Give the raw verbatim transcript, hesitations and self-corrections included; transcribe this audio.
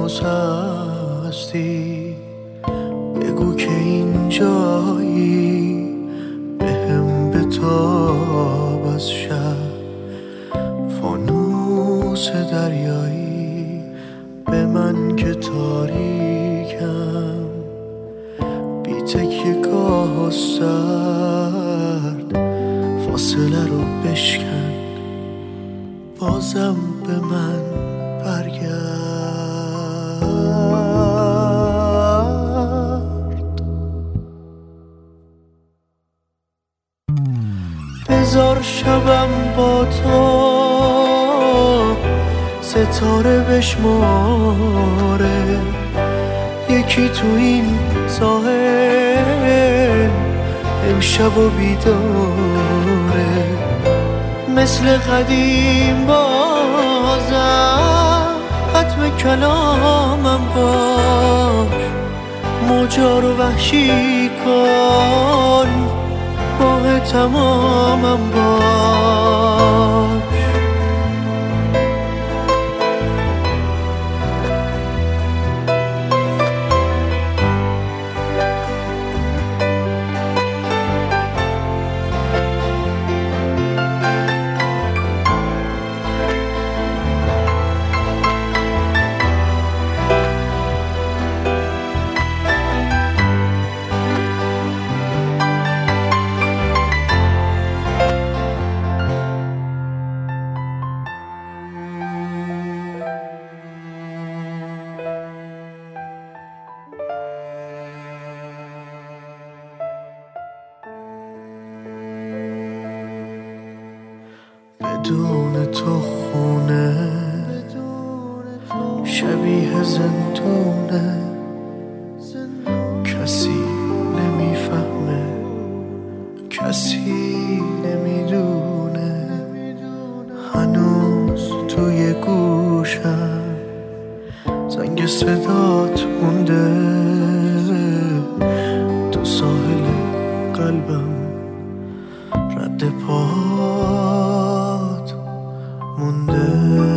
هنوز هستی، بگو که اینجایی، بهم بتاب از شب فانوس دریایی. به من که تاریکم بی تکیه گاه و سرد، فاصله رو بشکن بازم به من برگرد. بذار شبم با تو ستاره بشماره، یکی تو این ساحل امشب و بیداره، مثل قدیم بازم ختم کلامم باش، موجا رو وحشی کن، ماه تمامم باش. بدون تو خونه شبیه زندونه، کسی نمیفهمه، کسی نمیدونه، هنوز توی گوشم زنگ صدات مونده، تو ساحل قلبم رد پات مونده.